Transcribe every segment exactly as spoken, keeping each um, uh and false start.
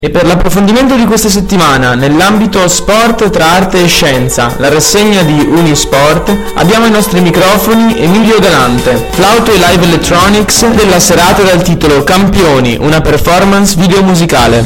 E per l'approfondimento di questa settimana, nell'ambito sport tra arte e scienza, la rassegna di Unisport, abbiamo ai nostri microfoni Emilio Galante, flauto e live electronics della serata dal titolo Campioni, una performance video musicale.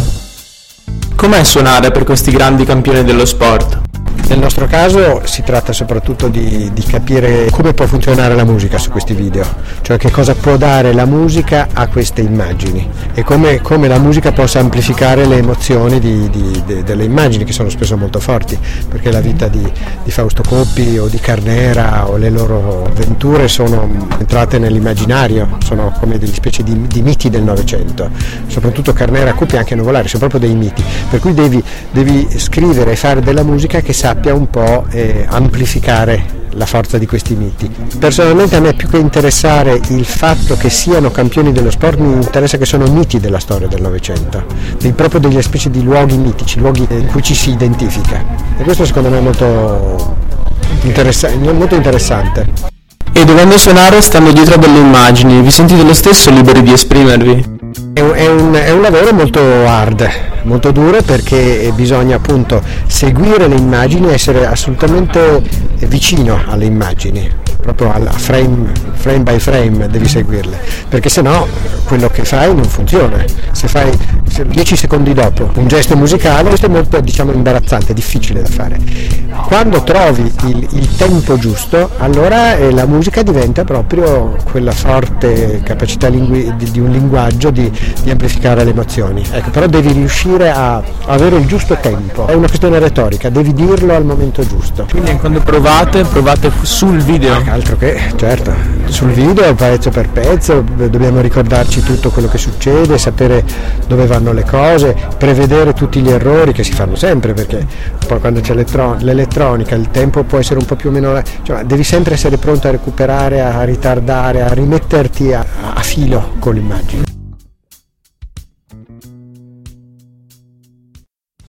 Com'è suonare per questi grandi campioni dello sport? Nel nostro caso si tratta soprattutto di, di capire come può funzionare la musica su questi video, cioè che cosa può dare la musica a queste immagini e come, come la musica possa amplificare le emozioni di, di, de, delle immagini, che sono spesso molto forti, perché la vita di, di Fausto Coppi o di Carnera o le loro avventure sono entrate nell'immaginario, sono come delle specie di, di miti del Novecento, soprattutto Carnera, Coppi e anche Nuvolari, sono proprio dei miti, per cui devi, devi scrivere e fare della musica che sappia un po' eh, amplificare la forza di questi miti. Personalmente a me, più che interessare il fatto che siano campioni dello sport, mi interessa che sono miti della storia del Novecento, dei, proprio delle specie di luoghi mitici, luoghi in cui ci si identifica, e questo secondo me è molto, interessa- molto interessante. E dovendo suonare stando dietro delle immagini, vi sentite lo stesso liberi di esprimervi? È un, è un lavoro molto hard, molto duro, perché bisogna appunto seguire le immagini e essere assolutamente vicino alle immagini, proprio al frame, frame by frame devi seguirle, perché sennò quello che fai non funziona. Se fai dieci secondi dopo un gesto musicale, questo è molto, diciamo, imbarazzante, difficile da fare. Quando trovi il, il tempo giusto, allora eh, la musica diventa proprio quella forte capacità lingui, di, di un linguaggio di, di amplificare le emozioni. Ecco, però devi riuscire a avere il giusto tempo, è una questione retorica, devi dirlo al momento giusto. Quindi quando provate, provate sul video? Eh, altro che, certo, sul video pezzo per pezzo, dobbiamo ricordarci tutto quello che succede, sapere dove vanno le cose, prevedere tutti gli errori che si fanno sempre, perché poi quando c'è l'elettron- l'elettronica il tempo può essere un po' più o meno, cioè, devi sempre essere pronto a recuperare, a ritardare, a rimetterti a, a filo con l'immagine.